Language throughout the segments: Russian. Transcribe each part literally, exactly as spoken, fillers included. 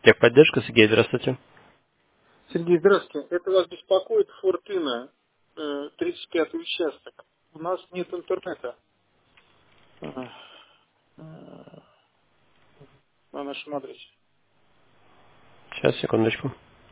Техподдержка, Сергей, здравствуйте. Сергей, здравствуйте. Это вас беспокоит Фортуна, э, тридцать пятый участок. У нас нет интернета э, э, на нашем адресе. Сейчас, секундочку.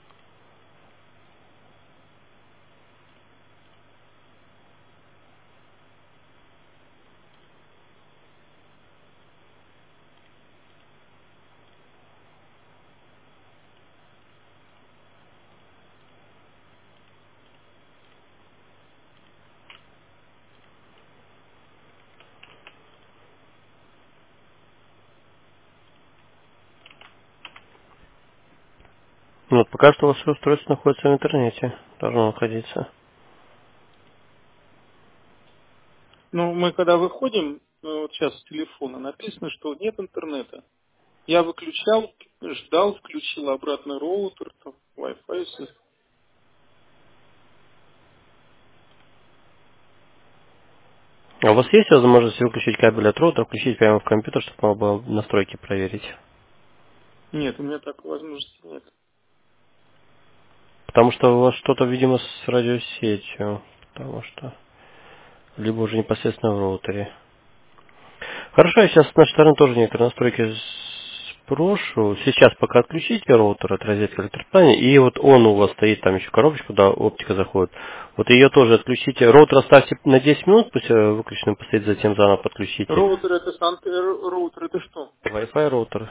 Ну, вот пока что ваше устройство находится в интернете. Должно находиться. Ну, мы когда выходим, э, вот сейчас с телефона, написано, что нет интернета. Я выключал, ждал, включил обратно роутер, там, Wi-Fi. Всё. А у вас есть возможность выключить кабель от роутера, включить прямо в компьютер, чтобы можно было настройки проверить? Нет, у меня такой возможности нет. Потому что у вас что-то, видимо, с радиосетью. Потому что... Либо уже непосредственно в роутере. Хорошо, я сейчас с нашей стороны тоже некоторые настройки спрошу. Сейчас пока отключите роутер от розетки электропитания, и вот он у вас стоит, там еще коробочка, куда оптика заходит. Вот ее тоже отключите. Роутер оставьте на десять минут, пусть э, выключенным постоит, затем заново подключите. Роутер это, сан- э, роутер это что? Wi-Fi роутер.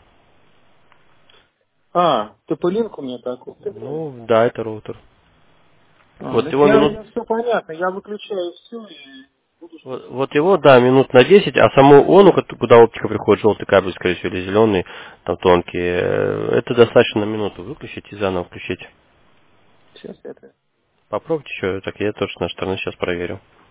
А, топ-линк у меня такой. Ну, да, это роутер. А, Вот так его я, минут... я все понятно, я выключаю все и буду Вот, ждать. вот его, да, минут на десять, а саму ону, ко- куда оптика приходит, желтый кабель, скорее всего, или зеленый, там тонкий, э, это достаточно на минуту выключить и заново включить. Сейчас это. Попробуйте еще, так я тоже с нашей стороны сейчас проверю.